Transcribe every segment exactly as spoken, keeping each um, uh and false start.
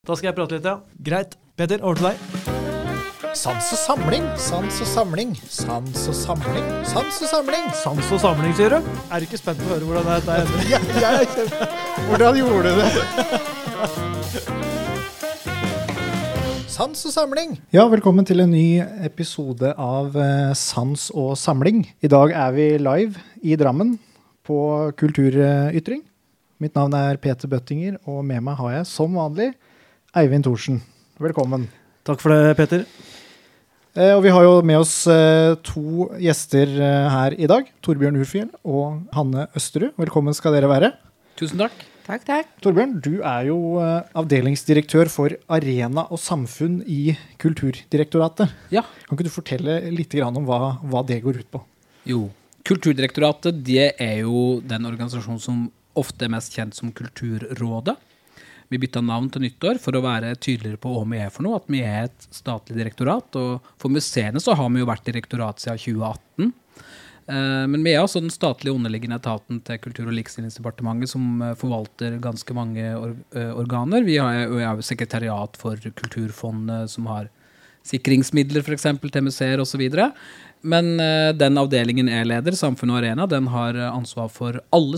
Da skal jeg prate litt, ja. Greit. Peter, over til deg. Sans og samling, sans og samling, sans og samling, sans og samling. Sans og samling, sier du? Er du ikke spent på å høre hvordan det er? Ja, jeg er kjempe. Hvordan gjorde du det? Sans og samling. Ja, velkommen til en ny episode av eh, Sans og samling. I dag er vi live i Drammen på Kulturytring. Mitt navn er Peter Bøttinger, og med meg har jeg som vanlig Eivind Thorsen. Velkommen. Takk for det, Peter. Eh, og vi har jo med oss eh, to gjester eh, her i dag. Torbjørn Urfjell og Hanne Østerud. Velkommen skal dere være. Tusen takk. Takk, takk. Torbjørn, du er jo eh, avdelingsdirektør for Arena og Samfunn i Kulturdirektoratet. Ja. Kan ikke du fortelle litt grann om hva, hva det går ut på? Jo, Kulturdirektoratet, det er jo den organisasjonen som ofte er mest kjent som Kulturrådet. Vi bytta navn til nyttår for å være tydeligere på hva vi er for noe, at vi er et statlig direktorat, og for museene så har vi jo vært direktorat siden tjue atten. Men vi er også den statlige underliggende etaten til Kultur- og likestillingsdepartementet som forvalter ganske mange organer. Vi har jo sekretariat for Kulturfondet som har sikringsmidler for eksempel til museer og så videre. Men uh, den avdelingen er leder, Samfunn og Arena, den har ansvar for alle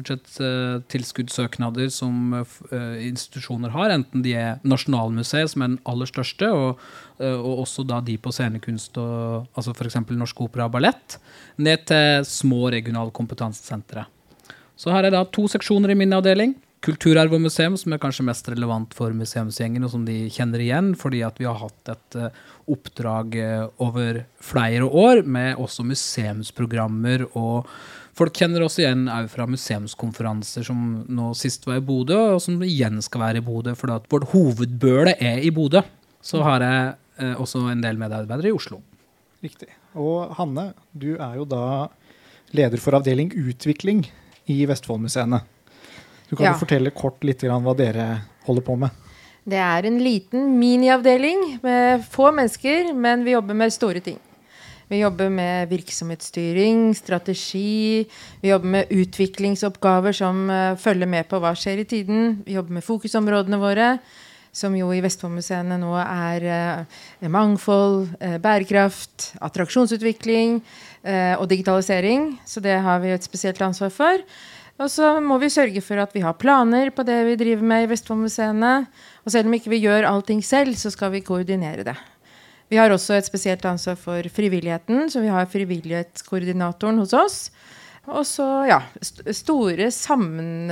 statsbudsjett-tilskuddssøknader som uh, institusjoner har, enten de er Nasjonalmuseet, som er den aller største, og, uh, og også da de på scenekunst, og, altså for eksempel Norsk Opera og Ballett, ned til små regionale kompetansesentre. Så her er da to seksjoner i min avdeling. Kulturarv og museum, som er kanskje mest relevant for museumsgjengen, og som de kjenner igjen, fordi at vi har hatt et uh, oppdrag uh, over flere år, med også museumsprogrammer, og folk kjenner også igjen uh, fra museumskonferanser, som nå sist var i Bodø, og som igjen skal være i Bodø, fordi at vårt hovedbøle er i Bodø. Så har jeg uh, også en del medarbeidere i Oslo. Riktig. Og Hanne, du er jo da leder for avdeling utvikling i Vestfoldmuseene. Du kan Ja. jo fortelle kort litt grann hva dere holder på med. Det er en liten miniavdeling med få mennesker, men vi jobber med store ting. Vi jobber med virksomhetsstyring, strategi, vi jobber med utviklingsoppgaver som uh, følger med på hva skjer i tiden. Vi jobber med fokusområdene våre, som jo i Vestfoldmuseene nå er uh, mangfold, uh, bærekraft, attraksjonsutvikling uh, og digitalisering. Så det har vi et spesielt ansvar for. Og så må vi sørge for at vi har planer på det vi driver med i Vestfoldmuseene. Og selv om ikke vi gjør allting selv, så skal vi koordinere det. Vi har også et spesielt ansvar for frivilligheten, så vi har frivillighetskoordinatoren hos oss. Og så, ja, st- store sammen,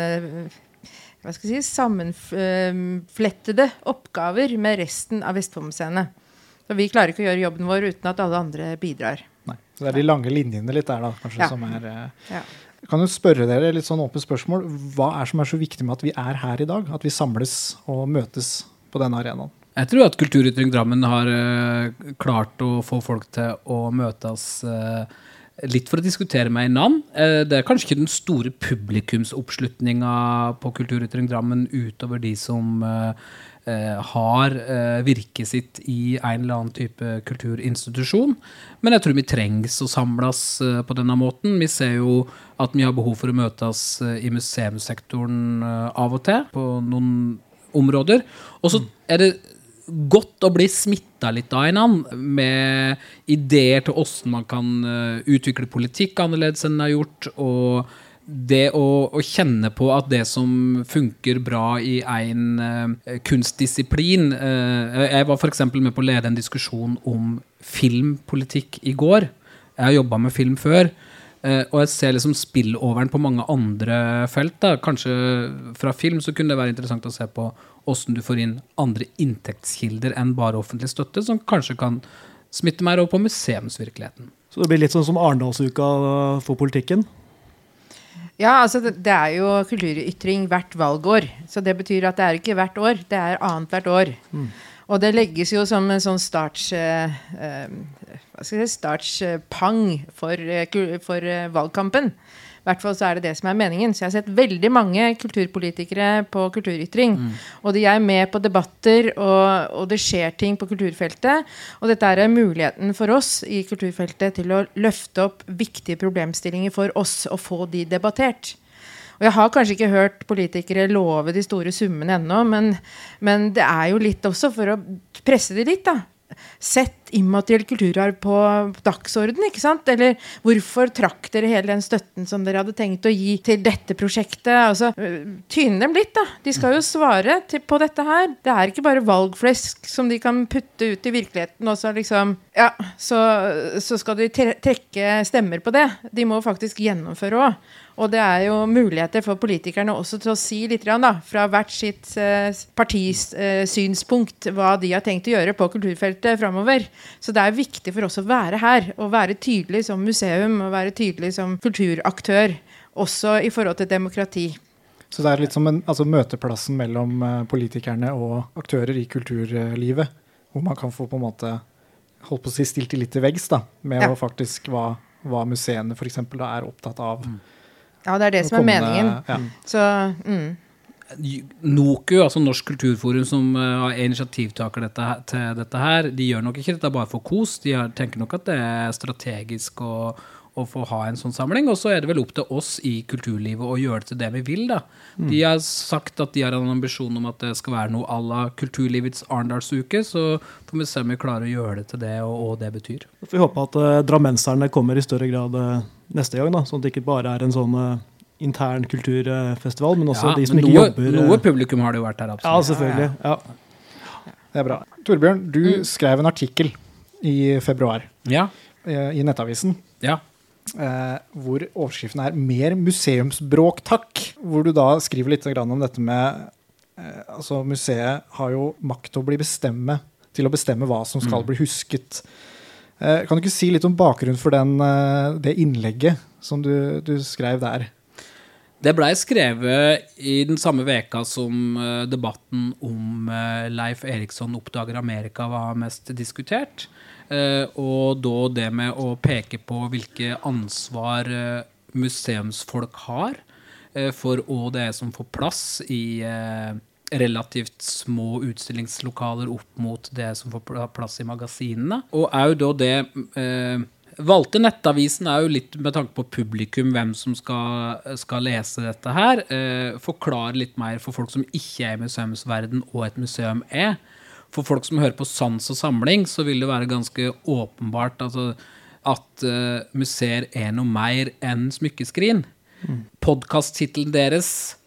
hva skal jeg si, sammenflettede oppgaver med resten av Vestfoldmuseene. Så vi klarer ikke å gjøre jobben vår uten at alle andre bidrar. Nei. Så det er de lange linjene litt der da, kanskje, Ja. som er... Eh, Ja. Jeg kan jo spørre dere litt sånn åpent spørsmål. Hva er som er så viktig med at vi er her i dag? At vi samles og møtes på denne arenaen? Jeg tror at Kulturytring Drammen har uh, klart å få folk til å møtes uh, litt for å diskutere med en navn. Uh, det er kanskje ikke den store publikumsoppslutningen på Kulturytring Drammen utover de som uh, uh, har uh, virket sitt i en eller annen type kulturinstitusjon. Men jeg tror vi trengs å samles uh, på denne måten. Vi ser jo at vi har behov for å møtes uh, i museumssektoren uh, av og til på noen områder. Og så er det godt å bli smittet litt av en annen med ideer til hvordan man kan uh, utvikle politikk annerledes enn den har gjort, og det å, å kjenne på at det som funker bra i en uh, kunstdisiplin. Uh, jeg var for eksempel med på å lede en diskusjon om filmpolitikk i går. Jeg har jobbet med film før, uh, og jeg ser liksom spilloveren på mange andre felt. Da. Kanskje fra film så kunne det være interessant å se på hvordan du får inn andre inntektskilder enn bare offentlig støtte, som kanskje kan smitte mer over på museumsvirkeligheten. Så det blir litt sånn som Arendalsuka for politikken? Ja, altså det, det er jo kulturytring hvert valgår. Så det betyr at det er ikke hvert år, det er annet hvert år. Mm. Og det legges jo som en sånn starts, eh, hva skal jeg si, startspang for, for valgkampen. I hvert fall så er det det som er meningen. Så jeg har sett veldig mange kulturpolitikere på kulturytring. Mm. Og de er med på debatter, og, og det skjer ting på kulturfeltet. Og dette er muligheten for oss i kulturfeltet til å løfte opp viktige problemstillinger for oss og få de debattert. Og Og jeg har kanskje ikke hørt politikere love de store summene ennå, men, men det er jo litt også for å presse det litt, da. Sett immateriell kulturarv på dagsorden, ikke sant? Eller hvorfor trakk dere hele den støtten som dere hadde tenkt å gi til dette prosjektet? Altså, tynne dem litt da. De skal jo svare til, på dette her. Det er ikke bare valgflesk som de kan putte ut i virkeligheten, og så liksom, ja, så, så skal de trekke stemmer på det. De må faktisk gjennomføre også. Og det er jo muligheter for politikerne også til å si litt da, fra hvert sitt eh, partis eh, synspunkt hva de har tenkt å gjøre på kulturfeltet fremover. Så det er viktig for oss å være her, og være tydelig som museum, og være tydelig som kulturaktør, også i forhold til demokrati. Så det er litt som en, altså møteplassen mellom politikerne og aktører i kulturlivet, hvor man kan få på en måte, holdt på å si, stilt litt til veggs da, med ja. Å faktisk hva, hva museene for eksempel da er opptatt av. Mm. Ja, det er det som er meningen. Ja. Så, mm. NOKU, altså Norsk Kulturforum, som uh, er initiativtaker dette, til dette her, de gjør nok ikke dette bare for kos, de har, tenker nok at det er strategisk å, å få ha en sånn samling, og så er det vel opp til oss i kulturlivet å gjøre det til det vi vil da. Mm. De har sagt at de har en ambisjon om at det skal være noe à la kulturlivets Arendalsuke, så får vi se om vi klarer å gjøre det til det, og, og det betyr. Så får vi håpe at uh, drammenserne kommer i større grad uh, neste gang, da, sånn at det ikke bare er en sånn uh, intern kulturfestival, men også ja, de som ikke noe, jobber... Noe publikum har det jo vært her, absolutt. Ja, selvfølgelig. Ja. Det er bra. Torbjørn, du mm. skrev en artikkel i februar ja. i Nettavisen. Ja. Eh, hvor overskriften er «Mer museumsbråk, takk», hvor du da skriver litt om dette med eh, altså museet har jo makt til å, bli bestemme, til å bestemme hva som skal mm. bli husket. Eh, kan du ikke si litt om bakgrunnen for den, eh, det innlegget som du, du skrev der? Det ble skrevet i den samme veka som uh, debatten om uh, Leif Eriksson oppdager Amerika var mest diskutert. Uh, og da det med å peke på hvilke ansvar uh, museumsfolk har uh, for å det som får plass i uh, relativt små utstillingslokaler opp mot det som får plass i magasinene. Og er jo da det... Uh, Valgte Nettavisen er jo litt med tanke på publikum, hvem som skal, skal lese dette her, eh, forklare litt mer for folk som ikke er i museumsverden og et museum er. For folk som hører på Sans og Samling, så vil det være ganske åpenbart altså, at eh, museer er noe mer enn smykkeskrin. Mm. Podcast-titelen deres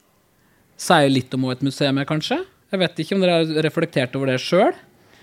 sier litt om hva et museum er, kanskje? Jeg vet ikke om dere har reflektert over det selv.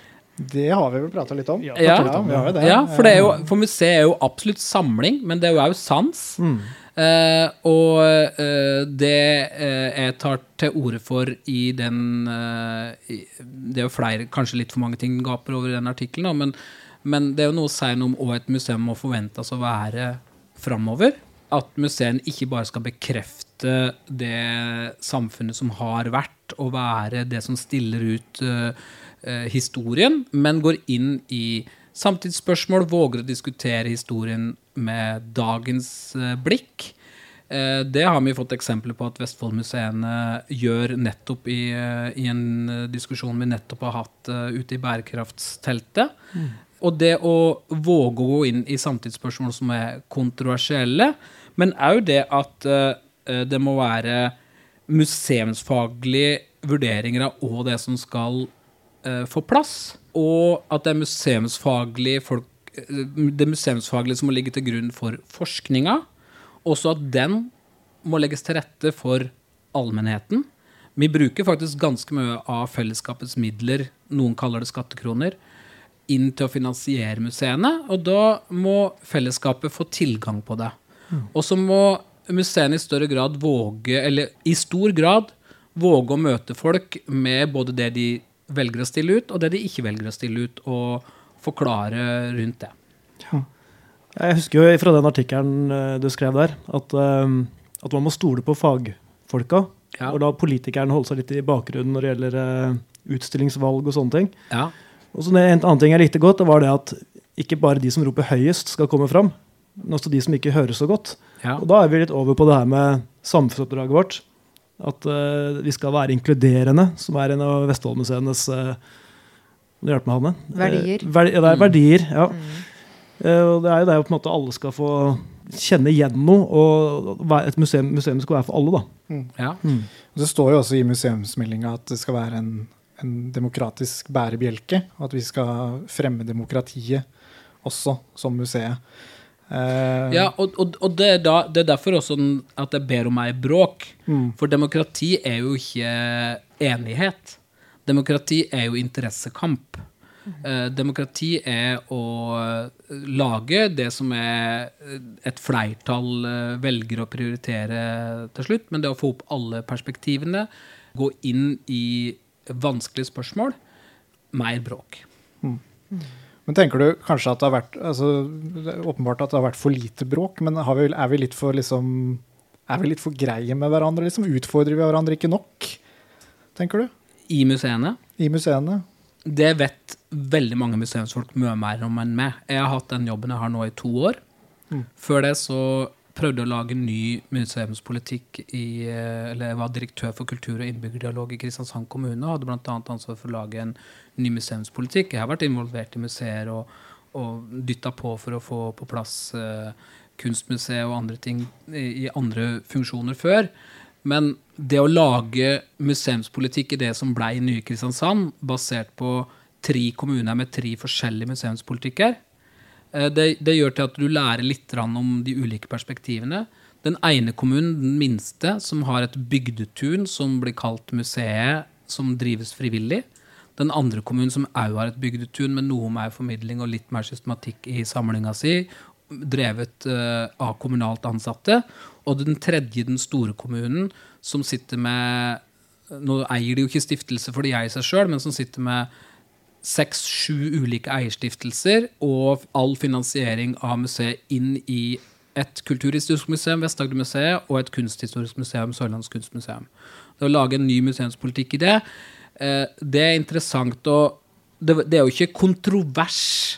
Det har vi vel pratet litt om. Ja, ja. ja, vi har jo det. Ja, for, det er jo, for museet er jo absolutt samling, men det er jo også sans. Mm. Eh, og eh, det eh, jeg tar til orde for i den, eh, i, det er jo flere, kanskje litt for mange ting gaper over i den artikkelen, men, men det er jo noe å si noe om hva et museum må forventes å være fremover. At museet ikke bare skal bekrefte det samfunnet som har vært, og være det som stiller ut eh, historien, men går inn i samtidsspørsmål, våger å diskutere historien med dagens uh, blikk. Uh, det har vi fått eksempler på at Vestfoldmuseene gjør nettopp i, uh, i en uh, diskusjon vi nettopp har hatt uh, ute i bærekraftsteltet. Mm. Og det å våge å gå inn i samtidsspørsmål som er kontroversielle, men også det at uh, det må være museumsfaglige vurderinger av og det som skal få plass, og at det er museumsfaglige folk, det museumsfaglige som må ligge til grunn for forskninga, også at den må legges til rette for allmennheten. Vi bruker faktisk ganske mye av fellesskapets midler, noen kaller det skattekroner, inn til å finansiere museene, og da må fellesskapet få tilgang på det. Mm. Og så må museene i større grad våge, eller i stor grad våge å møte folk med både det de velger å stille ut, og det de ikke velger å stille ut, og forklare rundt det. Ja. Jeg husker jo fra den artikkelen du skrev der, at, um, at man må stole på fagfolka, ja. Og da politikerne holder seg litt i bakgrunnen når det gjelder uh, utstillingsvalg og sånne ting. Ja. Og så en annen ting jeg likte godt, det var det at ikke bare de som roper høyest skal komme fram, men også de som ikke hører så godt. Ja. Og da er vi litt over på det her med samfunnsoppdraget vårt, at uh, vi skal være inkluderende, som er en av Vestfoldmuseenes uh, hjelp med Hanne. Verdier. Uh, verdi, ja, det er mm. verdier, ja. Mm. Uh, og det er jo det at på en måte alle skal få kjenne igjen noe, og et museum, museum skal være for alle, da. Mm. Ja. Mm. Det står jo også i museumsmeldinga at det skal være en, en demokratisk bærebjelke, og at vi skal fremme demokratiet også som museet. Uh, ja, og, og, og det, er da, det er derfor også at jeg ber om meg bråk. Mm. For demokrati er jo ikke enighet. Demokrati er jo interessekamp. Mm. Uh, demokrati er å lage det som er et flertall uh, velger å prioritere til slutt, men det å få opp alle perspektivene, gå inn i vanskelige spørsmål, mer bråk. Mm. Mm. Men tenker du kanskje at det har vært, altså, det er åpenbart at det har vært for lite bråk, men har vi, er vi litt for liksom, er vi litt for greie med hverandre, liksom? Utfordrer vi hverandre ikke nok, tenker du? I museene? I museene. Det vet veldig mange museumsfolk mye mer om enn meg. Jeg har hatt den jobben jeg har nå i to år. Mm. Før det så prøvde jeg å lage ny museumspolitikk i, eller jeg var direktør for kultur- og innbyggerdialog i Kristiansand kommune, og hadde blant annet ansvar for å lage en ny museumspolitikk. Jeg har vært involvert i museer og, og dyttet på for å få på plass uh, kunstmuseet og andre ting i, i andre funksjoner før. Men det å lage museumspolitikk i det som ble i nye Kristiansand, basert på tre kommuner med tre forskjellige museumspolitikker, Det, det gjør til at du lærer litt om de ulike perspektivene. Den ene kommunen, den minste, som har et bygdetun som blir kalt museet, som drives frivillig. Den andre kommunen som også har et bygdetun med noe mer formidling og litt mer systematikk i samlinga si, drevet uh, av kommunalt ansatte. Og den tredje, den store kommunen, som sitter med, nå eier de jo ikke stiftelse for de eier seg selv, men som sitter med seks, sju ulike eierstiftelser og all finansiering av museet inn i et kulturhistorisk museum, Vest-Agder-museet, og et kunsthistorisk museum, Sørlands kunstmuseum. Det å lage en ny museumspolitikk i det, eh, det er interessant, og det, det er jo ikke kontrovers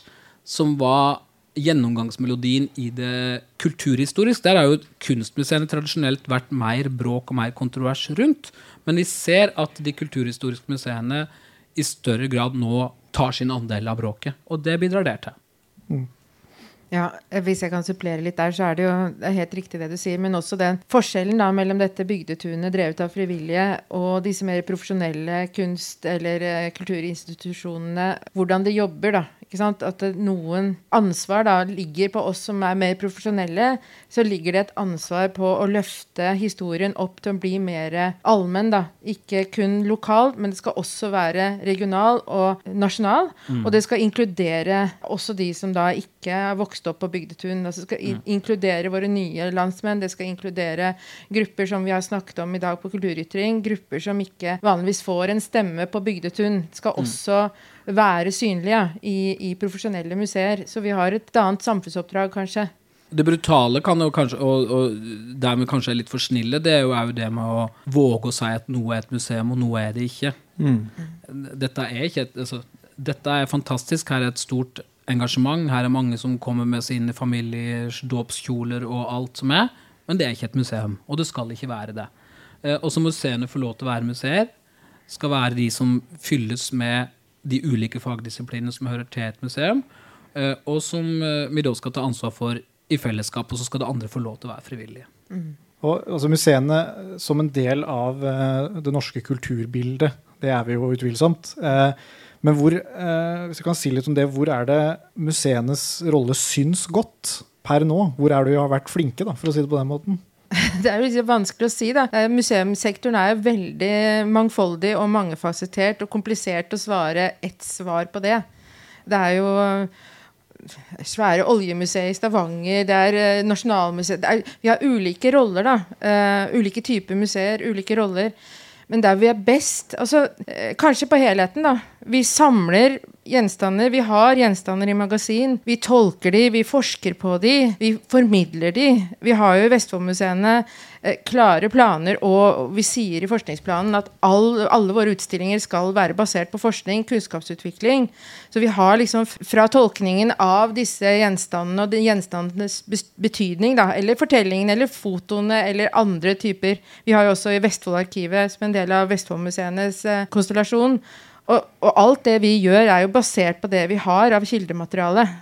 som var gjennomgangsmelodien i det kulturhistorisk. Der har jo kunstmuseene tradisjonelt vært mer bråk og mer kontrovers rundt, men vi ser at de kulturhistoriske museene i større grad nå tar sin andel av bråket, og det bidrar der til. Mm. Ja, hvis jeg kan supplere litt der, så er det jo det er helt riktig det du sier, men også den forskjellen da mellom dette bygdetunet drevet av frivillige og disse mer profesjonelle kunst- eller uh, kulturinstitusjonene, hvordan de jobber da, ikke sant? At noen ansvar da ligger på oss som er mer profesjonelle, så ligger det et ansvar på å løfte historien opp til å bli mer allmenn da, ikke kun lokal, men det skal også være regional og nasjonal, mm. og det skal inkludere også de som da ikke er vokst opp på bygdetun, altså det skal in- inkludere våre nye landsmenn, det skal inkludere grupper som vi har snakket om i dag på Kulturytring, grupper som ikke vanligvis får en stemme på bygdetun, skal også være synlige i, i profesjonelle museer. Så vi har et annet samfunnsoppdrag, kanskje. Det brutale kan jo kanskje, og, og dermed kanskje er litt for snille, det er jo også det med å våge å si at noe er et museum, og noe er det ikke. Mm. Dette er ikke et, altså, dette er fantastisk. Her er et stort engasjement. Her er mange som kommer med sine familiers dåpskjoler og alt som er, men det er ikke et museum, og det skal ikke være det. Eh, og så museene får lov til å være museer, skal være de som fylles med de ulike fagdisiplinene som hører til et museum, eh, og som eh, vi da skal ta ansvar for i fellesskap, og så skal det andre få lov til å være frivillige. Mm. Og altså, museene som en del av eh, det norske kulturbildet, det er vi jo utvilsomt. Eh, men hvor, eh, hvis jeg kan si litt om det, hvor er det museenes rolle syns godt per nå? Hvor er det vi har vært flinke, da, for å si det på den måten? Det er jo litt vanskelig å si da. Museumssektoren er veldig mangfoldig og mangefasettert og komplisert å svare ett svar på det. Det er jo svære oljemuseer i Stavanger, det er nasjonalmuseer, det er, vi har ulike roller da, uh, ulike typer museer, ulike roller. Men der vi er best, altså uh, kanskje på helheten da, vi samler gjenstander, vi har gjenstander i magasin, vi tolker de, vi forsker på de, vi formidler de. Vi har jo i Vestfoldmuseene eh, klare planer, og vi sier i forskningsplanen at all, alle våre utstillinger skal være basert på forskning, kunnskapsutvikling. Så vi har liksom fra tolkningen av disse gjenstandene og de gjenstandenes betydning, da, eller fortellingen, eller fotoene, eller andre typer. Vi har jo også i Vestfoldarkivet, som en del av Vestfoldmuseenes eh, konstellasjon. Og, og alt det vi gjør er jo basert på det vi har av kildemateriale.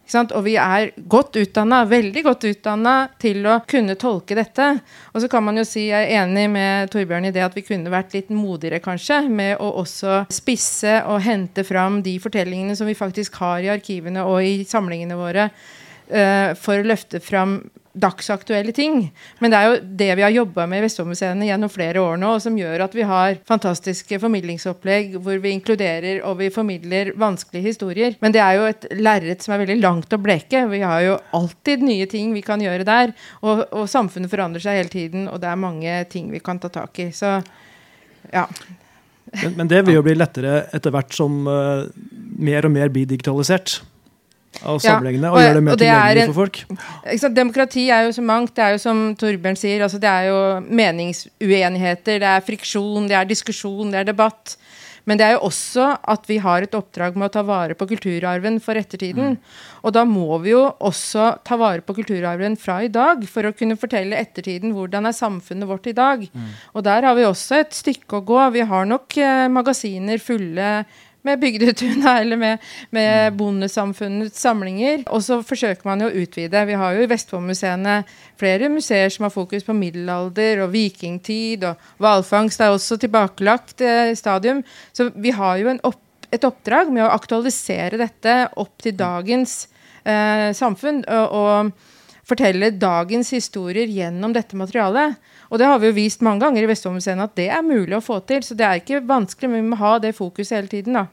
Ikke sant? Og vi er godt utdannet, veldig godt utdannet til å kunne tolke dette. Og så kan man jo si, jeg er enig med Torbjørn i det at vi kunne vært litt modigere kanskje, med å også spisse og hente fram de fortellingene som vi faktisk har i arkivene og i samlingene våre, uh, for å løfte fram dagsaktuelle ting. Men det er jo det vi har jobbet med i Vestfoldmuseene gjennom flere år nå, og som gjør at vi har fantastiske formidlingsopplegg hvor vi inkluderer og vi formidler vanskelige historier. Men det er jo et lerret som er veldig langt å bleke. Vi har jo alltid nye ting vi kan gjøre der, og, og samfunnet forandrer seg hele tiden, og det er mange ting vi kan ta tak i. Så, ja. Men, men det vil jo bli lettere etter hvert som uh, mer og mer blir digitalisert av samlingene, ja, og, og gjør det mer tilgjengelig for folk. Liksom, demokrati er jo så mangt, det er jo som Torbjørn sier, altså det er jo meningsuenigheter, det er friksjon, det er diskusjon, det er debatt. Men det er jo også at vi har et oppdrag med å ta vare på kulturarven for ettertiden. Mm. Og da må vi jo også ta vare på kulturarven fra i dag, for å kunne fortelle ettertiden hvordan er samfunnet vårt i dag. Mm. Og der har vi også et stykke å gå. Vi har nok eh, magasiner fulle med Bygdetuna eller med, med bondesamfunnets samlinger. Og så forsøker man jo å utvide. Vi har jo i Vestfoldmuseene flere museer som har fokus på middelalder og vikingtid, og hvalfangst er også tilbakelagt eh, stadium. Så vi har jo en opp, et oppdrag med å aktualisere dette opp til dagens eh, samfunn, og, og fortelle dagens historier gjennom dette materialet. Og det har vi jo vist mange ganger i Vestfoldmuseene at det er mulig å få til, så det er ikke vanskelig, men vi må ha det fokuset hele tiden da.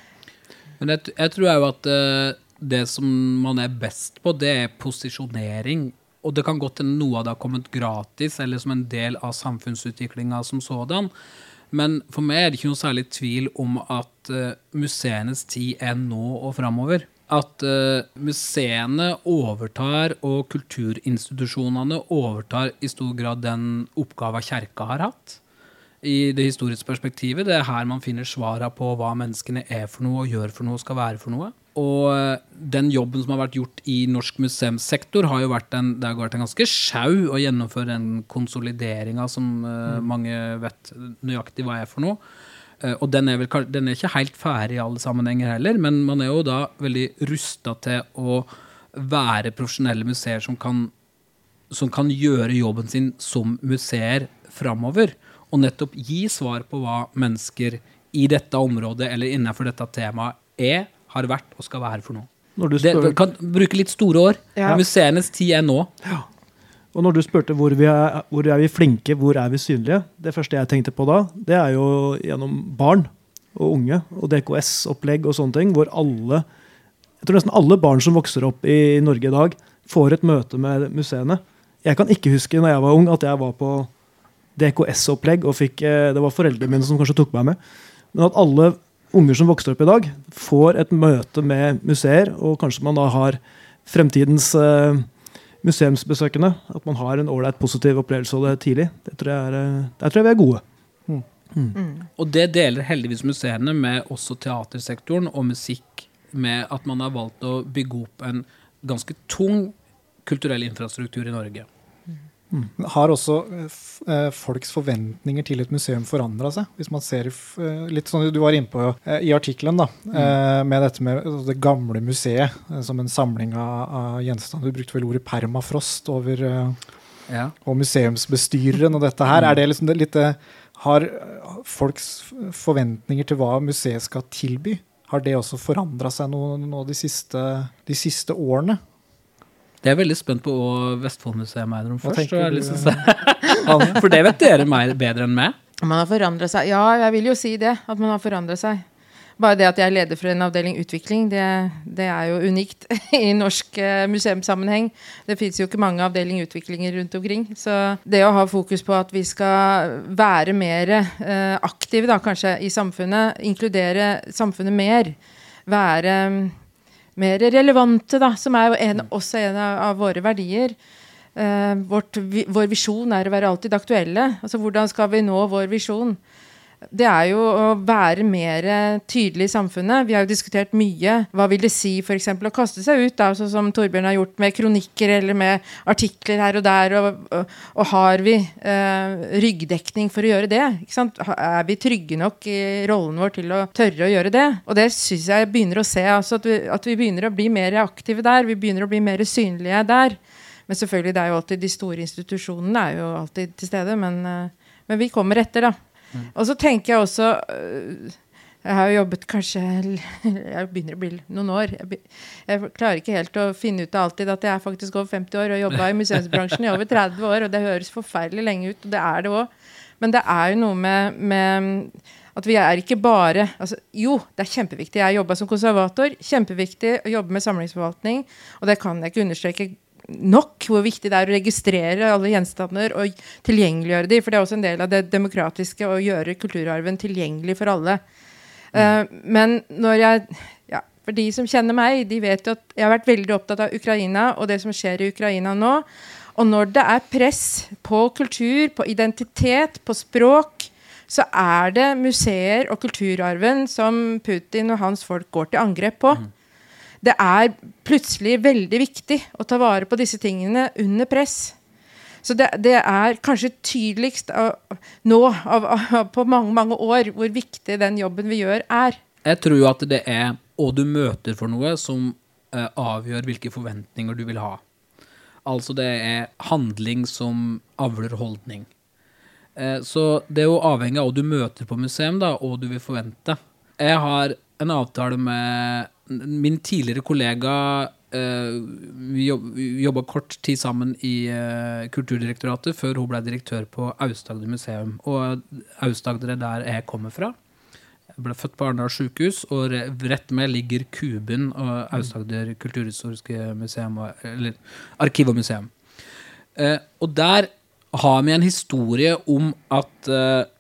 Men jeg, jeg tror jo at uh, det som man er best på, det er posisjonering. Og det kan godt hende noe av det har kommet gratis, eller som en del av samfunnsutviklingen som sådan. Men for meg er det ikke noe særlig tvil om at uh, museenes tid er nå og fremover. At uh, museene overtar, og kulturinstitusjonene overtar i stor grad den oppgaven kirka har hatt. I det historiske perspektivet, det er her man finner svaret på hva menneskene er for noe, og gjør for noe, og skal være for noe. Og den jobben som har vært gjort i norsk museumssektor har jo vært en, det har vært en ganske sjau å gjennomføre den konsolideringen som uh, mange vet nøyaktig hva er for noe. Uh, og den er, vel, den er ikke helt ferdig i alle sammenhenger heller, men man er jo da veldig rustet til å være profesjonelle museer som kan, som kan gjøre jobben sin som museer fremover. Og nettopp gi svar på hva mennesker i dette området eller innenfor dette temaet er, har vært og skal være for noe. Når du spør... Det kan bruke litt store år. Ja. Museenes tid er nå. Ja. Og når du spurte hvor, vi er, hvor er vi flinke, hvor er vi synlige, det første jeg tenkte på da, det er jo gjennom barn og unge og D K S-opplegg og sånne ting, hvor alle, jeg tror nesten alle barn som vokser opp i Norge i dag, får et møte med museene. Jeg kan ikke huske når jeg var ung at jeg var på D K S-opplegg, og fikk, det var foreldrene mine som kanskje tok meg med. Men at alle unger som vokser opp i dag får et møte med museer, og kanskje man da har fremtidens uh, museumsbesøkende, at man har en ordentlig positiv opplevelse av det tidlig. Det tror jeg, er, der tror jeg vi er gode. Mm. Mm. Mm. Og det deler heldigvis museene med også teatersektoren og musikk, med at man har valgt å bygge opp en ganske tung kulturell infrastruktur i Norge. Mm. Har også eh, folks forventninger til et museum forandret seg? Hvis man ser eh, litt sånn du var inne på eh, i artiklen da, mm. eh, med dette med det gamle museet eh, som en samling av, av gjenstander. Du brukte vel ordet permafrost over eh, ja. og museumsbestyreren og dette her. Mm. Er det liksom det litt, har folks forventninger til hva museet skal tilby, har det også forandret seg nå, nå de, siste, de siste årene? Det er veldig spent på hva Vestfoldmuseet mener om først. For det vet dere mer, bedre enn meg. Man har forandret seg. Ja, jeg vil jo si det, at man har forandret seg. Bare det at jeg er leder for en avdeling utvikling, det, det er jo unikt i norsk uh, museumssammenheng. Det finnes jo ikke mange avdeling utviklinger rundt omkring. Så det å ha fokus på at vi skal være mer uh, aktive da, kanskje i samfunnet, inkludere samfunnet mer, være... Um, mer relevante da, som er jo en, også en av, av våre verdier. Uh, vårt, vi, vår visjon er å være alltid aktuelle. Altså, hvordan skal vi nå vår visjon? det er jo å være mer tydelig i samfunnet. Vi har jo diskutert mye. Hva vil det si for eksempel å kaste seg ut, da, sånn som Torbjørn har gjort med kronikker eller med artikler her og der, og, og, og har vi eh, ryggdekning for å gjøre det? Ikke sant? Er vi trygge nok i rollen vår til å tørre å gjøre det? Og det synes jeg begynner å se, altså at, vi, at vi begynner å bli mer aktive der, vi begynner å bli mer synlige der. Men selvfølgelig, det er jo alltid de store institusjonene er jo alltid til stede, men, eh, men vi kommer etter da. Mm. Og så tenker jeg også jeg har jo jobbet kanskje jeg begynner å bli noen år jeg, jeg klarer ikke helt å finne ut av alltid at jeg er faktisk over femti år og jobbet i museumsbransjen i over tretti år, og det høres forferdelig lenge ut, og det er det også, men det er jo noe med, med at vi er ikke bare altså, jo, det er kjempeviktig, jeg har jobbet som konservator, kjempeviktig å jobbe med samlingsforvaltning, og det kan jeg ikke understreke nok hvor viktig det er å registrere alle gjenstander og tilgjengeliggjøre de, for det er også en del av det demokratiske å gjøre kulturarven tilgjengelig for alle. Mm. Uh, men når jeg, ja, for de som kjenner meg, de vet jo at jeg har vært veldig opptatt av Ukraina og det som skjer i Ukraina nå, og når det er press på kultur, på identitet, på språk, så er det museer og kulturarven som Putin og hans folk går til angrep på. Mm. Det er plutselig veldig viktig å ta vare på disse tingene under press. Så det, det er kanskje tydeligst av, nå av, av, på mange, mange år hvor viktig den jobben vi gjør er. Jeg tror jo at det er og du møter for noe som eh, avgjør hvilke forventninger du vil ha. Altså det er handling som avler holdning. Eh, så det er jo avhengig av hva du møter på museum da, og du vil forvente. Jeg har en avtale med min tidligere kollega, uh, vi, jobb, vi jobbet kort tid sammen i uh, Kulturdirektoratet før hun ble direktør på Aust-Agder museum. Og Aust-Agder er der jeg kommer fra. Jeg ble født på Arendal sykehus, og rett med ligger Kuben og Aust-Agder kulturhistoriske museum, eller arkiv og museum. Uh, og der har vi en historie om at uh,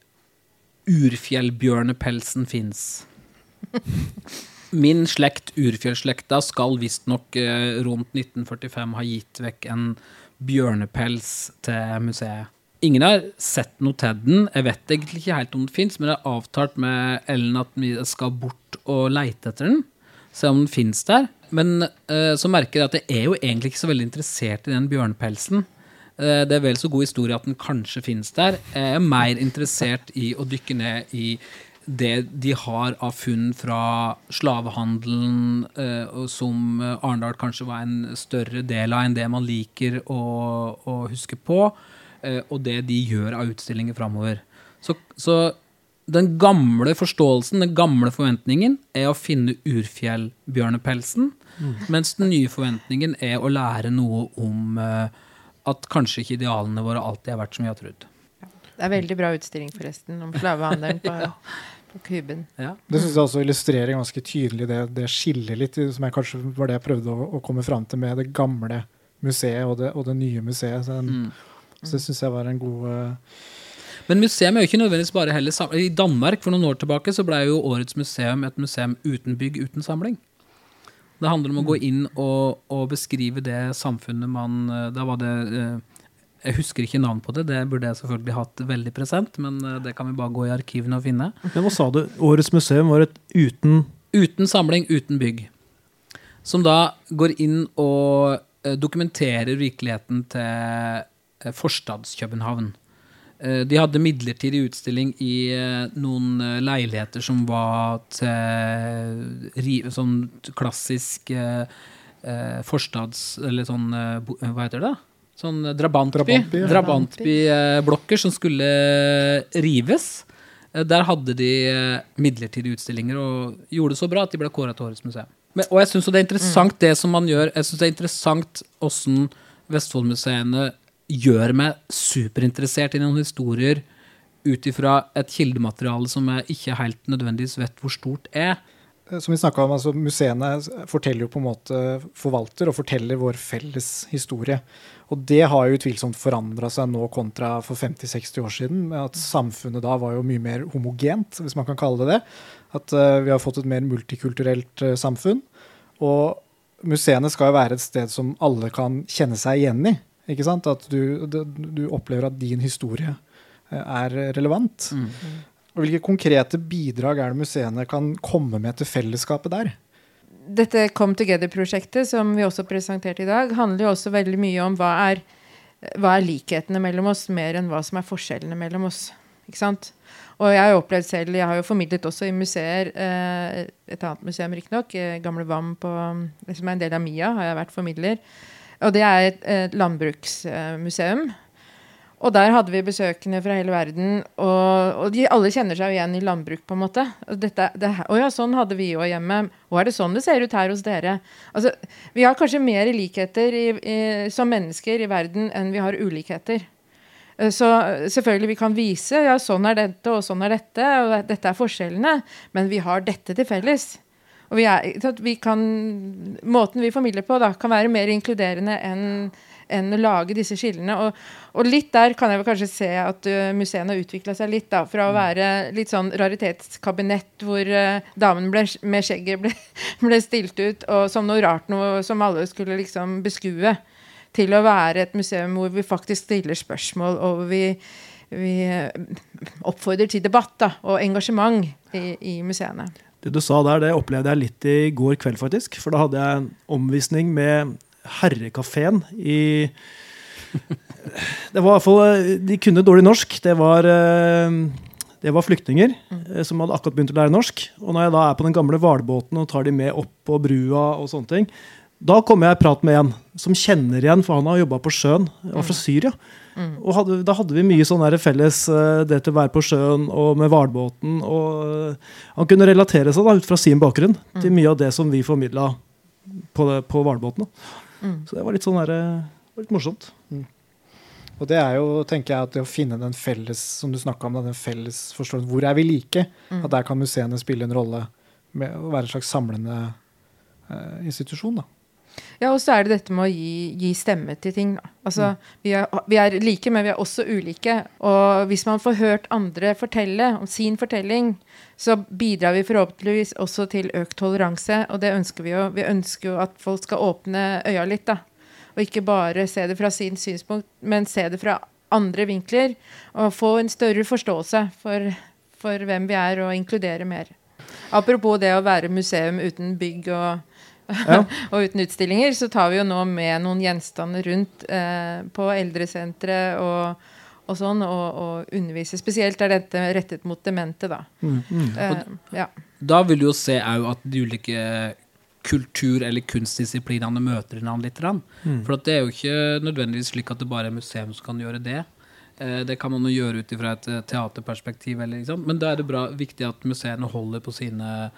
urfjellbjørnepelsen finnes. Min slekt, urfjellslekta, skal visst nok eh, rundt nitten førtifem ha gitt vekk en bjørnepels til museet. Ingen har sett noe til den. Jeg vet egentlig ikke helt om det finnes, men jeg har avtalt med Ellen at vi skal bort og leite etter den, se om den finnes der. Men eh, så merker jeg at jeg er jo egentlig ikke så veldig interessert i den bjørnepelsen. Eh, det er vel så god historie at den kanskje finnes der. Jeg er mer interessert i å dykke ned i det de har av funn fra slavehandelen, eh, som Arendal kanskje var en større del av enn det man liker å, å huske på, eh, og det de gjør av utstillinger fremover. Så, så den gamle forståelsen, den gamle forventningen er å finne urfjellbjørnepelsen, mm. mens den nye forventningen er å lære noe om eh, at kanskje ikke idealene våre alltid har vært som vi har trodd. Det er veldig bra utstilling forresten om slavehandelen på... ja. på Kuben. Ja. Det synes jeg også illustrerer ganske tydelig det, det skiller litt, som jeg kanskje var det jeg prøvde å, å komme frem til med det gamle museet og det, og det nye museet. Så, den, mm. så det synes jeg var en god... Uh... Men museum er jo ikke nødvendigvis bare heller samling. I Danmark for noen år tilbake så ble jo årets museum et museum uten bygg, uten samling. Det handler om å gå inn og, og beskrive det samfunnet man... Da var det... Uh, Jeg husker ikke navn på det, det burde jeg selvfølgelig hatt veldig present, men det kan vi bare gå i arkivene og finne. Men hva sa du? Årets museum var et uten... Uten samling, uten bygg. Som da går inn og dokumenterer virkeligheten til Forstadskøbenhavn. De hadde midlertidig utstilling i noen leiligheter som var til sånn klassisk forstads... Eller sånn, hva heter det da? Sånn Drabantby, Drabantby-blokker som skulle rives. Der hadde de midlertidige utstillinger og gjorde det så bra at de ble kåret til årets museum. Men, og jeg synes det er interessant det som man gjør. Jeg synes det er interessant hvordan Vestfoldmuseene gjør meg superinteressert i noen historier utifra et kildemateriale som jeg ikke helt nødvendigvis vet hvor stort er. Som vi snakket om, altså museene forteller jo på en måte forvalter og forteller vår felles historie. Og det har jo utvilsomt forandret seg nå kontra for femti til seksti år siden, med at samfunnet da var jo mye mer homogent, hvis man kan kalle det det. At uh, vi har fått et mer multikulturelt uh, samfunn. Og museene skal jo være et sted som alle kan kjenne seg igjen i, ikke sant? At du, du, du opplever at din historie uh, er relevant. Mm. Og hvilke konkrete bidrag er det museene kan komme med til fellesskapet der? Dette Come Together-prosjektet, som vi også presenterte i dag, handler jo også veldig mye om hva er, hva er likhetene mellom oss, mer enn hva som er forskjellene mellom oss. Ikke sant? Og jeg har jo opplevd selv, jeg har jo formidlet også i museer, eh, et annet museum riktignok, eh, Gamle Vam, på, som er en del av MIA, har jeg vært formidler. Og det er et, et landbruksmuseum. Og der hadde vi besøkende fra hele verden, og, og de alle kjenner seg igjen i landbruk på en måte. Og dette, det, å ja, sånn hadde vi jo hjemme. Og er det sånn det ser ut her hos dere? Altså, vi har kanskje mer likheter i, i, som mennesker i verden enn vi har ulikheter. Så selvfølgelig vi kan vise, ja, sånn er dette, og sånn er dette, og dette er forskjellene, men vi har dette til felles. Og vi er, vi kan, måten vi formidler på da, kan være mer inkluderende enn enn å lage disse skillene. Og, og litt der kan jeg vel kanskje se at uh, museene har utviklet seg litt da, fra å være litt sånn raritetskabinett hvor uh, damen ble, med skjegget ble, ble stilt ut, og som noe rart, noe som alle skulle liksom beskue, til å være et museum hvor vi faktisk stiller spørsmål, og vi, vi oppfordrer til debatt da, og engasjement i, i museene. Det du sa der, det opplevde jeg litt i går kveld faktisk, for da hadde jeg en omvisning med Herrekaféen i det var i hvert fall, de kunne dårlig norsk, det var det var flyktninger som hadde akkurat begynt å lære norsk, og når jeg da er på den gamle hvalbåten og tar de med opp på brua og sånne ting, da kommer jeg i prat med en som kjenner igjen, for han har jobbet på sjøen, han var fra Syria, og hadde, da hadde vi mye sånn der felles, det til å være på sjøen og med hvalbåten, og han kunne relatere seg da ut fra sin bakgrunn til mye av det som vi formidlet på, det, på hvalbåten da. Mm. Så det var litt sånn der, litt morsomt. Mm. Og det er jo, tenker jeg, at det å finne den felles, som du snakket om, den felles forståelse, hvor er vi like? Mm. At der kan museene spille en rolle med å være en slags samlende eh, institusjon da. Ja, og så er det dette med å gi, gi stemme til ting da. Altså, mm. vi, er, vi er like, men vi er også ulike. Og hvis man får hørt andre fortelle om sin fortelling, så bidrar vi forhåpentligvis også til økt toleranse, og det ønsker vi jo. Vi ønsker jo at folk skal åpne øya litt da, og ikke bare se det fra sin synspunkt, men se det fra andre vinkler, og få en større forståelse for, for hvem vi er, og inkludere mer. Apropos det å være museum uten bygg og, ja. og uten utstillinger, så tar vi jo nå med noen gjenstander rundt eh, på eldresentre og og sånn, og, og undervise. Spesielt er dette rettet mot demente, da. Mm, mm. Uh, ja. Da vil du jo se at de ulike kultur- eller kunstdisiplinene møter hverandre litt. Mm. For det er jo ikke nødvendigvis slik at det bare er museum som kan gjøre det. Uh, det kan man jo gjøre ut fra et teaterperspektiv, eller, liksom. Men da er det bra, viktig at museene holder på sine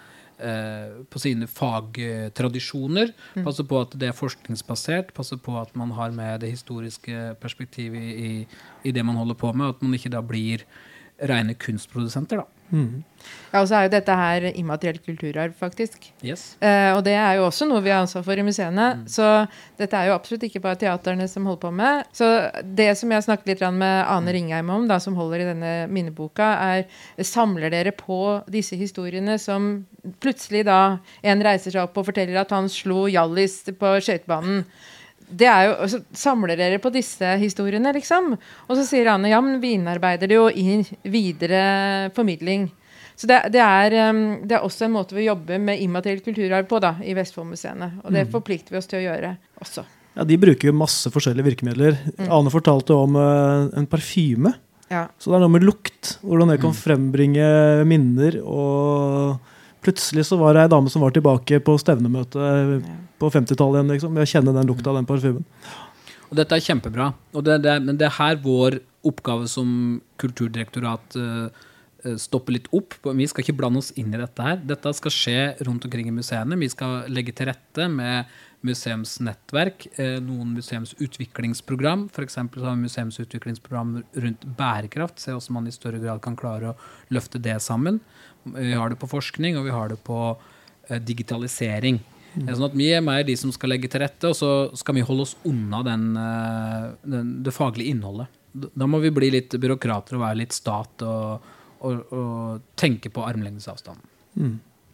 på sine fagtradisjoner, mm. passer på at det er forskningsbasert, passer på at man har med det historiske perspektivet i, i det man holder på med, at man ikke da blir rene kunstprodusenter da. Mm. Ja, og så er jo dette her immateriell kulturarv faktisk. Yes. Eh, og det er jo også noe vi har ansvar for i museene, mm. så dette er jo absolutt ikke bare teaterne som holder på med. Så det som jeg snakket litt med Ane Ringheim om, da, som holder i denne minneboka, er samler dere på disse historiene som plutselig da en reiser seg opp og forteller at han slo Hjallis på skøytebanen. Det er jo, så samler dere på disse historiene, liksom. Og så sier Anne, ja, men vi innarbeider det jo i videre formidling. Så det, det, er, det er også en måte vi jobber med immateriell kulturarv på da, i Vestfoldmuseene. Og det forplikter vi oss til å gjøre også. Ja, de bruker jo masse forskjellige virkemidler. Mm. Ane fortalte om uh, en parfyme. Ja. Så det er noe med lukt, hvordan det kan frembringe minner, og plutselig så var det en dame som var tilbake på stevnemøte ja. på femtitallet igjen, liksom, ved å kjenne den lukta av den parfymen. Og dette er kjempebra. Og det, det, men det er her vår oppgave som kulturdirektorat uh, stopper litt opp. Vi skal ikke blande oss inn i dette her. Dette skal skje rundt omkring i museene. Vi skal legge til rette med museumsnettverk, uh, noen museumsutviklingsprogram. For eksempel så har vi museumsutviklingsprogram rundt bærekraft, se hvordan man i større grad kan klare å løfte det sammen. Vi har det på forskning, og vi har det på uh, digitalisering. Mm. Sånn at vi er mer de som skal legge til rette, og så skal vi holde oss unna den, uh, den, det faglige innholdet. Da må vi bli litt byråkrater og være litt stat og, og, og tenke på armlengdes avstand. Mm.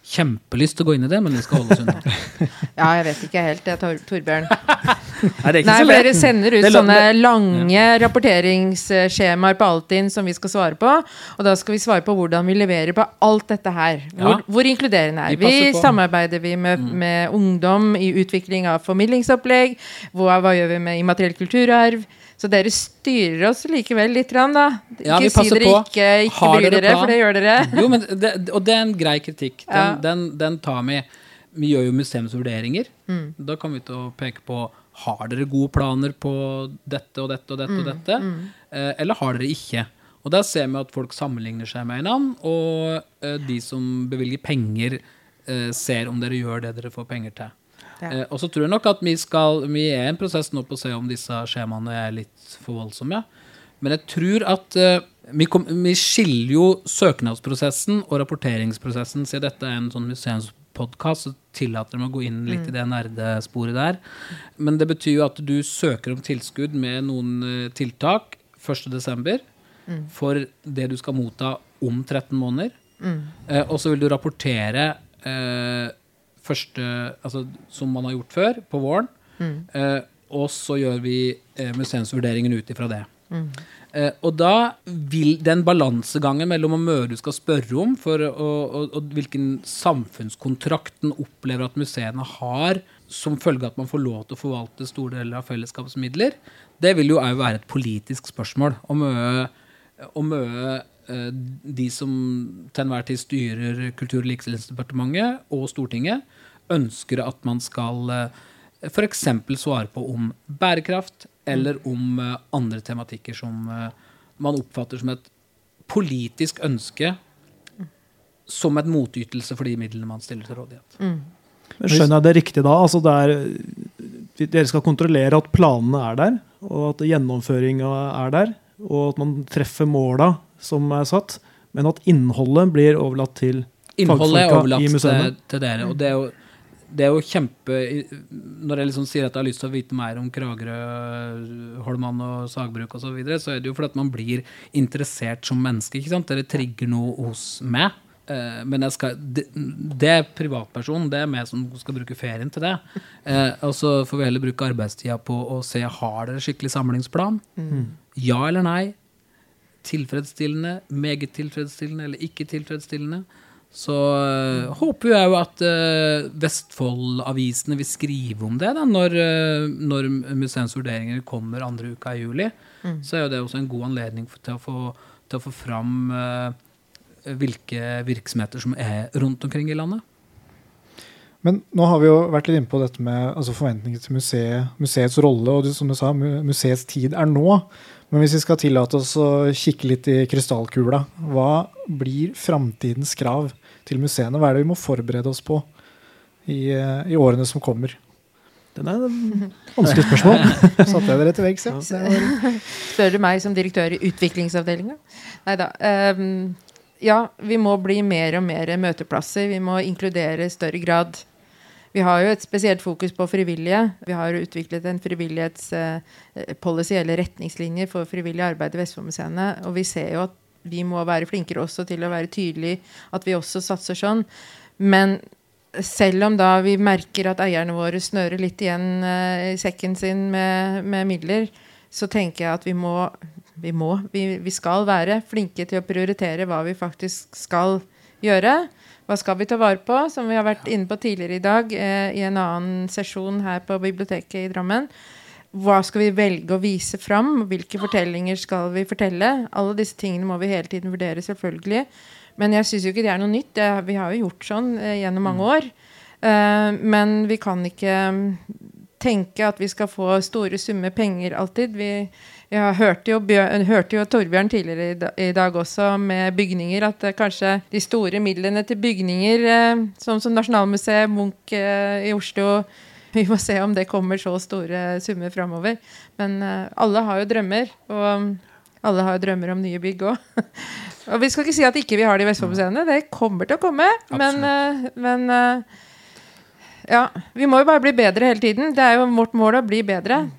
kjempelyst til å gå inn i det, men vi skal holde oss unna. Ja, jeg vet ikke helt det, Tor Torbjørn. Nei, det er ikke Nei, så for lett. dere sender ut Det er sånne la- lange ja. rapporteringsskjemaer på Altinn som vi skal svare på, og da skal vi svare på hvordan vi leverer på alt dette her. Hvor, Ja. hvor inkluderende er Vi vi? passer på. Samarbeider vi med, mm. med ungdom i utvikling av formidlingsopplegg? Hva, hva gjør vi med immateriell kulturarv? Så dere styrer oss likevel litt, da. Ikke Ja, vi si passer dere på. ikke, ikke Har bryr dere dere, plan? for det gjør dere. Jo, men det, og det er en grei kritikk. Den, Ja. den, den tar vi. Vi gjør jo museumsvurderinger. Mm. Da kommer vi til å peke på, har dere gode planer på dette og dette og dette og dette? Mm. Eh, eller har dere ikke? Og der ser vi at folk sammenligner seg med hverandre, og eh, de som bevilger penger, eh, ser om dere gjør det dere får penger til. Ja. Eh, og så tror jeg nok at vi skal, vi er i en prosess nå på å se om disse skjemaene er litt for voldsomme. Men jeg tror at eh, vi, kom, vi skiller jo søknadsprosessen og rapporteringsprosessen, siden dette er en sånn museumspodcast, så tillater de å gå inn litt mm. i det nerdesporet der. Men det betyr jo at du søker om tilskudd med noen eh, tiltak første desember mm. for det du skal motta om tretten måneder. Mm. Eh, og så vil du rapportere eh, første, altså, som man har gjort før, på våren. Mm. Eh, og så gjør vi eh, museumsvurderingen ut ifra det. Mm. Eh, og da vil den balansegangen mellom hvor mye du skal spørre om, for, og, og, og hvilken samfunnskontrakt den opplever at museene har, som følge av at man får lov til å forvalte store deler av fellesskapsmidler, det vil jo også være et politisk spørsmål. Om mye, om mye de som til enhver tid styrer Kultur- og likestillingsdepartementet og Stortinget, ønsker at man skal for eksempel svare på om bærekraft, eller om andre tematikker som man oppfatter som et politisk ønske, som et motytelse for de midlene man stiller til rådighet. Mm. Men skjønner jeg det riktig da? Altså det er, dere skal kontrollere at planene er der, og at gjennomføringen er der, og at man treffer måla som er satt, men at innholdet blir overlatt til innholdet er fagfolka overlatt i museene. til, til dere, og det er jo det er jo kjempe, når jeg liksom sier at jeg har lyst til å vite mer om Kragerø, Holman og sagbruk og så videre, så er det jo fordi at man blir interessert som menneske, ikke sant? Dere trigger noe hos meg, eh, men jeg skal, det, det er privatperson, det er meg som skal bruke ferien til det. Eh, og så får vi heller bruke arbeidstida på å se, har dere skikkelig samlingsplan? Mm. Ja eller nei? Tilfredsstillende, meget tilfredsstillende eller ikke tilfredsstillende? Så uh, håper jeg jo at uh, Vestfold-avisene vil skrive om det da, når, uh, når museumsvurderinger kommer andre uka i juli. Mm. Så er jo det også en god anledning for, til, å få, til å få fram uh, hvilke virksomheter som er rundt omkring i landet. Men nå har vi jo vært litt inne på dette med altså forventninger til museet, museets rolle, og det, som du sa, museets tid er nå. Men hvis vi skal tillate oss å kikke litt i krystallkula, hva blir fremtidens krav til museene? Hva er det vi må forberede oss på i, i årene som kommer? Den er et vanskelig spørsmål. Satte jeg dere til veggs, ja. ja. Spør du meg som direktør i utviklingsavdelingen? Neida. Um, ja, vi må bli mer og mer møteplasser. Vi må inkludere i større grad. Vi har jo et spesielt fokus på frivillige. Vi har utviklet en frivillighetspolicy eller retningslinjer for frivillig arbeid i Vestfoldmuseene, og vi ser jo at vi må være flinkere også til å være tydelige, at vi også satser sånn. Men selv om da vi merker at eierne våre snører litt igjen uh, i sekken sin med, med midler, så tenker jeg at vi må, vi må, vi, vi skal være flinke til å prioritere hva vi faktisk skal gjøre. Hva skal vi ta vare på, som vi har vært inne på tidligere i dag, eh, i en annen sesjon her på biblioteket i Drammen. Hva skal vi velge å vise fram? Hvilke fortellinger skal vi fortelle? Alle disse tingene må vi hele tiden vurdere, selvfølgelig. Men jeg synes jo ikke det er noe nytt. Det, vi har jo gjort sånn eh, gjennom mange år. Eh, men vi kan ikke tenke at vi skal få store summer penger alltid. Vi Jeg hørte jo, Bjørn, hørte jo Torbjørn tidligere i dag, i dag også med bygninger, at eh, kanskje de store midlene til bygninger, eh, som, som Nasjonalmuseet, Munch eh, i Oslo, vi må se om det kommer så store summer fremover. Men eh, alle har jo drømmer, og alle har jo drømmer om nye bygg også. Og vi skal ikke si at ikke vi har det i Vestfoldmuseene, det kommer til å komme, men, eh, men eh, ja, vi må jo bare bli bedre hele tiden. Det er jo vårt mål å bli bedre.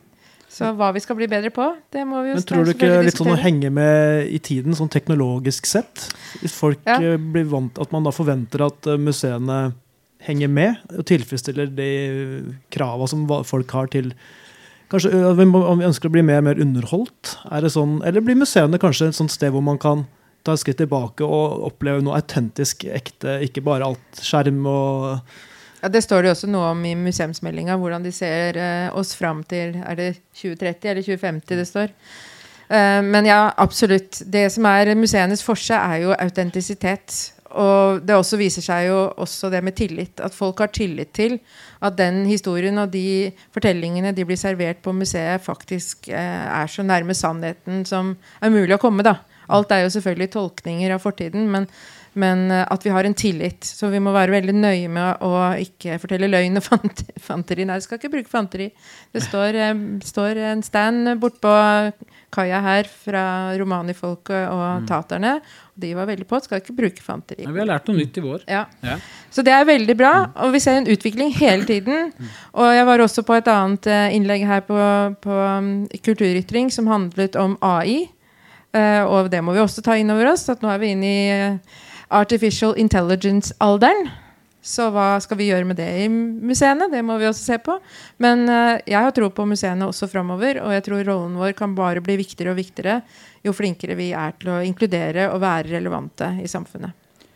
Så hva vi skal bli bedre på, det må vi jo Men tror du ikke litt sånn å henge med i tiden, sånn teknologisk sett? Hvis folk ja. blir vant, at man da forventer at museene henger med og tilfredsstiller de kravene som folk har til kanskje om vi ønsker å bli mer og mer underholdt, er det sånn, eller blir museene kanskje et sånt sted hvor man kan ta et skritt tilbake og oppleve noe autentisk ekte, ikke bare alt skjerm og Ja, det står det også noe om i museumsmeldingen, hvordan de ser uh, oss frem til, er det tjue tretti eller tjue femti det står? Uh, men ja, absolutt. Det som er museenes forse er jo autentisitet. Og det også viser seg jo også det med tillit. At folk har tillit til at den historien og de fortellingene de blir servert på museet faktisk uh, er så nærme sannheten som er mulig å komme da. Alt er jo selvfølgelig tolkninger av fortiden, men Men uh, at vi har en tillit, så vi må være veldig nøye med å ikke fortelle løgn og fant fanteri. Nei, jeg skal ikke bruke fanteri. Det står, uh, står en stand bort på kaja her fra romanifolket og mm. taterne. Og de var veldig på, skal ikke bruke fanteri. Ja, vi har lært noe nytt i vår. Ja. Ja. Så det er veldig bra, og vi ser en utvikling hele tiden. Og jeg var også på et annet uh, innlegg her på, på um, Kulturytring som handlet om A I. Uh, og det må vi også ta inn over oss, at nå er vi inne i uh, Artificial Intelligence-alderen. Så hva skal vi gjøre med det i museene? Det må vi også se på. Men uh, jeg har tro på museene også fremover, og jeg tror rollen vår kan bare bli viktigere og viktigere jo flinkere vi er til å inkludere og være relevante i samfunnet.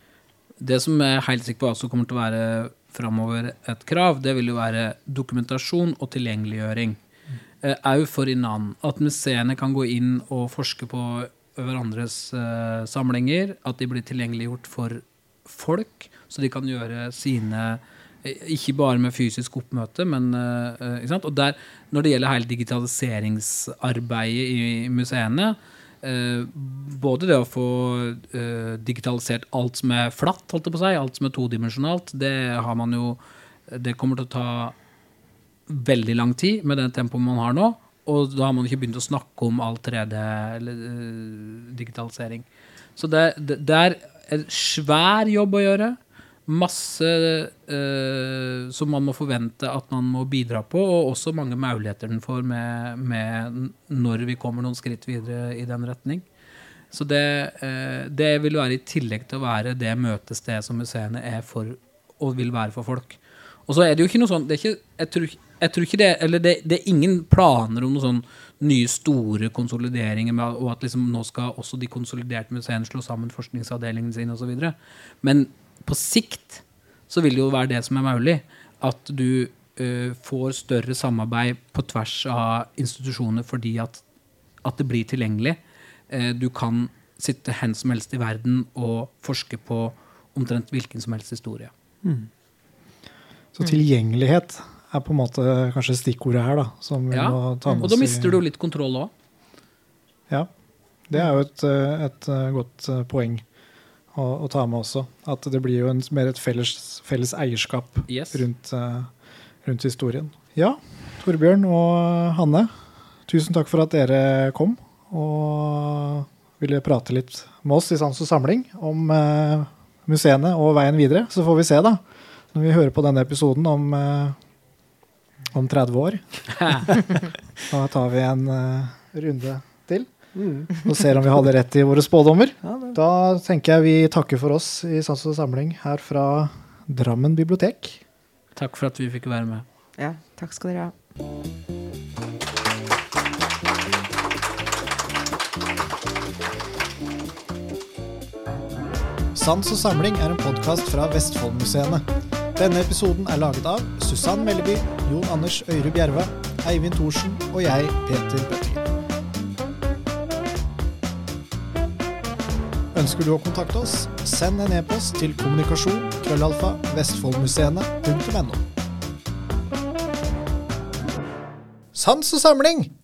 Det som jeg er helt sikker på også kommer til å være fremover et krav, det vil jo være dokumentasjon og tilgjengeliggjøring. Uh, au for innan. At museene kan gå inn og forske på hverandres uh, samlinger, at de blir tilgjengeliggjort for folk, så de kan gjøre sine, ikke bare med fysisk oppmøte, men uh, ikke sant? Og der, når det gjelder hele digitaliseringsarbeidet i museene, uh, både det å få uh, digitalisert alt som er flatt, holdt det på seg, alt som er todimensionalt, det har man jo, det kommer til å ta veldig lang tid med det tempoet man har nå, og da har man ikke begynt å snakke om all tre D eller uh, digitalisering. Så det, det, det er en svær jobb å gjøre, masse uh, som man må forvente at man må bidra på, og også mange muligheter den får med, med når vi kommer noen skritt videre i den retning. Så det, uh, det vil være i tillegg til å være det møtested som museene er for, og vil være for folk. Og så er det jo ikke noe sånn, det er ikke, jeg tror ikke Jeg tror ikke det, eller det, det er ingen planer om noen sånn nye store konsolideringer med, og at liksom nå skal også de konsoliderte museene slå sammen forskningsavdelingen sin og så videre. Men på sikt så vil det jo være det som er mulig, at du uh, får større samarbeid på tvers av institusjoner fordi at, at det blir tilgjengelig. Uh, du kan sitte hen som helst i verden og forske på omtrent hvilken som helst historie. Mm. Så tilgjengelighet er på en måte kanskje stikkordet her da, som vi ja, må ta med oss. Og da mister du litt kontroll også. Ja, det er jo et, et godt poeng å, å ta med også. At det blir jo en, mer et felles, felles eierskap yes. rundt, rundt historien. Ja, Torbjørn og Hanne, tusen takk for at dere kom og ville prate litt med oss i Sans og Samling om uh, museene og veien videre. Så får vi se da, når vi hører på denne episoden om uh, om tretti år. Da tar vi en uh, runde til og ser om vi hadde rett i våre spådommer. Da tenker jeg vi takker for oss i Sans og Samling her fra Drammen bibliotek. Takk for at vi fikk være med. Ja, takk skal dere ha. Sans og Samling er en podcast fra Vestfoldmuseene. Denne episoden er laget av Susann Melleby, Jon Anders Øyre Bjerve, Eivind Thorsen og jeg, Peter Bøttingen. Ønsker du å kontakte oss? Send en e-post til kommunikasjon krøllalfa vestfoldmuseene punktum no. Sans og Samling!